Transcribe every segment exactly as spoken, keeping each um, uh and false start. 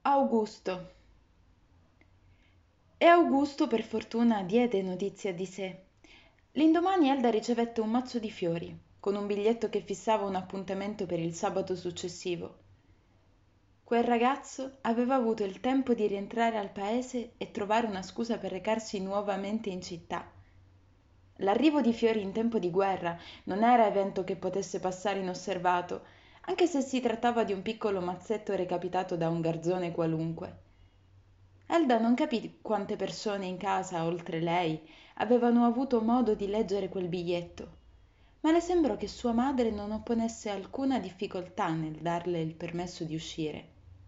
Augusto. E Augusto per fortuna diede notizia di sé. L'indomani Elda ricevette un mazzo di fiori, con un biglietto che fissava un appuntamento per il sabato successivo. Quel ragazzo aveva avuto il tempo di rientrare al paese e trovare una scusa per recarsi nuovamente in città. L'arrivo di fiori in tempo di guerra non era evento che potesse passare inosservato, anche se si trattava di un piccolo mazzetto recapitato da un garzone qualunque. Elda non capì quante persone in casa, oltre lei, avevano avuto modo di leggere quel biglietto, ma le sembrò che sua madre non opponesse alcuna difficoltà nel darle il permesso di uscire.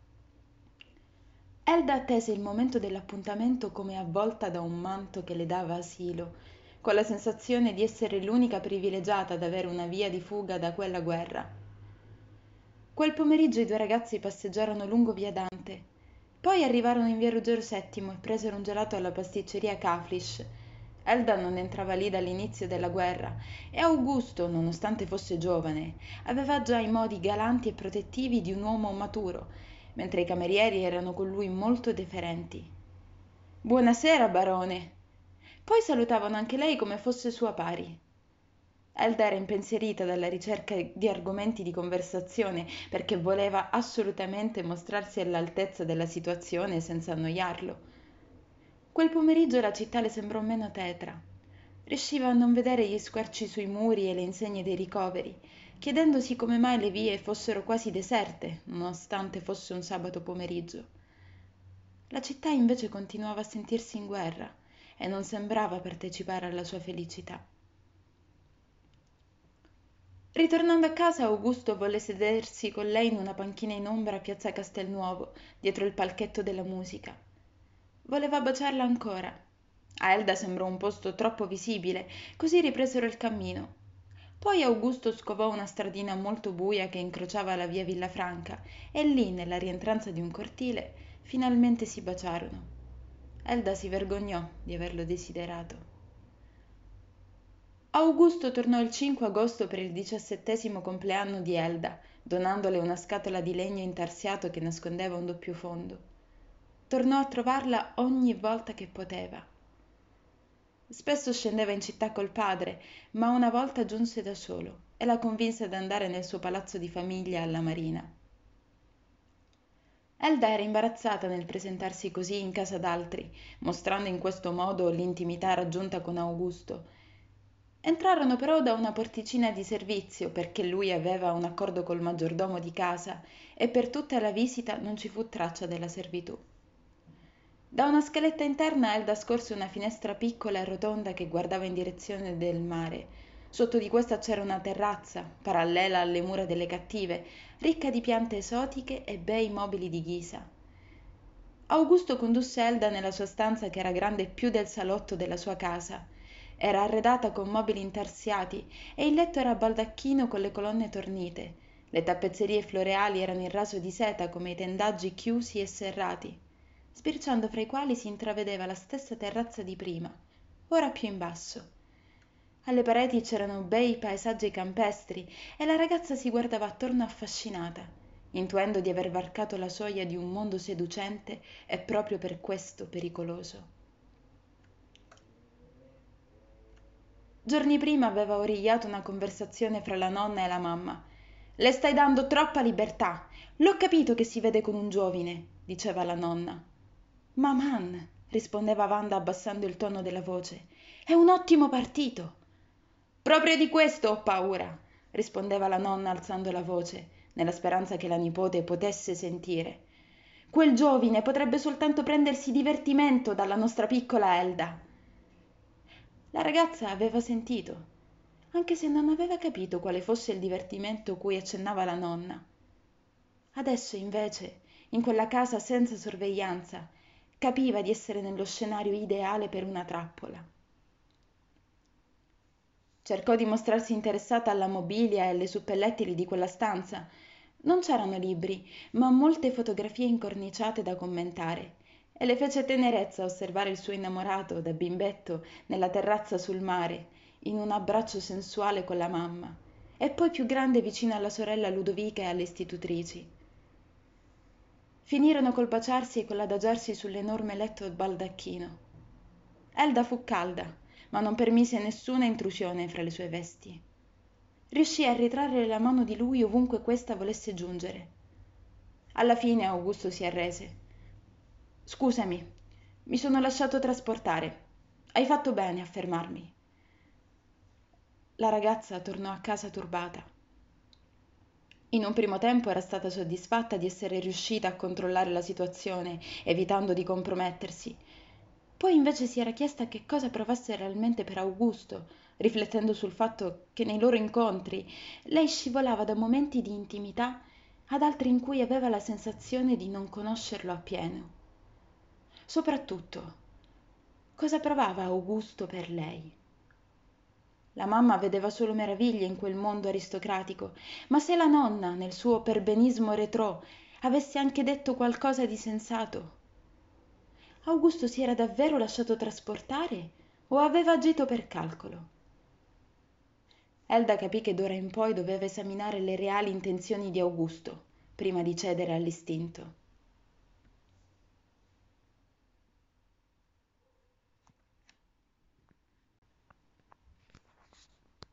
Elda attese il momento dell'appuntamento come avvolta da un manto che le dava asilo, con la sensazione di essere l'unica privilegiata ad avere una via di fuga da quella guerra. Quel pomeriggio i due ragazzi passeggiarono lungo via Dante. Poi arrivarono in via Ruggero settimo e presero un gelato alla pasticceria Kaflish. Elda non entrava lì dall'inizio della guerra e Augusto, nonostante fosse giovane, aveva già i modi galanti e protettivi di un uomo maturo, mentre i camerieri erano con lui molto deferenti. Buonasera, barone. Poi salutavano anche lei come fosse sua pari. Elda era impensierita dalla ricerca di argomenti di conversazione perché voleva assolutamente mostrarsi all'altezza della situazione senza annoiarlo. Quel pomeriggio la città le sembrò meno tetra. Riusciva a non vedere gli squarci sui muri e le insegne dei ricoveri, chiedendosi come mai le vie fossero quasi deserte, nonostante fosse un sabato pomeriggio. La città invece continuava a sentirsi in guerra e non sembrava partecipare alla sua felicità. Ritornando a casa, Augusto volle sedersi con lei in una panchina in ombra a piazza Castelnuovo, dietro il palchetto della musica. Voleva baciarla ancora. A Elda sembrò un posto troppo visibile, così ripresero il cammino. Poi Augusto scovò una stradina molto buia che incrociava la via Villafranca e lì, nella rientranza di un cortile, finalmente si baciarono. Elda si vergognò di averlo desiderato. Augusto tornò il cinque agosto per il diciassettesimo compleanno di Elda, donandole una scatola di legno intarsiato che nascondeva un doppio fondo. Tornò a trovarla ogni volta che poteva. Spesso scendeva in città col padre, ma una volta giunse da solo e la convinse ad andare nel suo palazzo di famiglia alla Marina. Elda era imbarazzata nel presentarsi così in casa d'altri, mostrando in questo modo l'intimità raggiunta con Augusto. Entrarono però da una porticina di servizio perché lui aveva un accordo col maggiordomo di casa e per tutta la visita non ci fu traccia della servitù. Da una scaletta interna Elda scorse una finestra piccola e rotonda che guardava in direzione del mare. Sotto di questa c'era una terrazza, parallela alle mura delle cattive, ricca di piante esotiche e bei mobili di ghisa. Augusto condusse Elda nella sua stanza che era grande più del salotto della sua casa. Era arredata con mobili intarsiati e il letto era a baldacchino con le colonne tornite. Le tappezzerie floreali erano in raso di seta come i tendaggi chiusi e serrati, sbirciando fra i quali si intravedeva la stessa terrazza di prima, ora più in basso. Alle pareti c'erano bei paesaggi campestri e la ragazza si guardava attorno affascinata, intuendo di aver varcato la soglia di un mondo seducente e proprio per questo pericoloso. Giorni prima aveva origliato una conversazione fra la nonna e la mamma. Le stai dando troppa libertà. L'ho capito che si vede con un giovine, diceva la nonna. Maman, rispondeva Wanda abbassando il tono della voce, è un ottimo partito. Proprio di questo ho paura, rispondeva la nonna alzando la voce, nella speranza che la nipote potesse sentire. Quel giovine potrebbe soltanto prendersi divertimento dalla nostra piccola Elda. La ragazza aveva sentito, anche se non aveva capito quale fosse il divertimento cui accennava la nonna. Adesso, invece, in quella casa senza sorveglianza, capiva di essere nello scenario ideale per una trappola. Cercò di mostrarsi interessata alla mobilia e alle suppellettili di quella stanza. Non c'erano libri, ma molte fotografie incorniciate da commentare, e le fece tenerezza osservare il suo innamorato da bimbetto nella terrazza sul mare, in un abbraccio sensuale con la mamma, e poi più grande vicino alla sorella Ludovica e alle istitutrici. Finirono col baciarsi e coll'adagiarsi sull'enorme letto baldacchino. Elda fu calda, ma non permise nessuna intrusione fra le sue vesti. Riuscì a ritrarre la mano di lui ovunque questa volesse giungere. Alla fine Augusto si arrese. Scusami, mi sono lasciato trasportare. Hai fatto bene a fermarmi. La ragazza tornò a casa turbata. In un primo tempo era stata soddisfatta di essere riuscita a controllare la situazione, evitando di compromettersi. Poi invece si era chiesta che cosa provasse realmente per Augusto, riflettendo sul fatto che nei loro incontri lei scivolava da momenti di intimità ad altri in cui aveva la sensazione di non conoscerlo appieno. Soprattutto, cosa provava Augusto per lei? La mamma vedeva solo meraviglie in quel mondo aristocratico, ma se la nonna, nel suo perbenismo retrò, avesse anche detto qualcosa di sensato, Augusto si era davvero lasciato trasportare o aveva agito per calcolo? Elda capì che d'ora in poi doveva esaminare le reali intenzioni di Augusto prima di cedere all'istinto.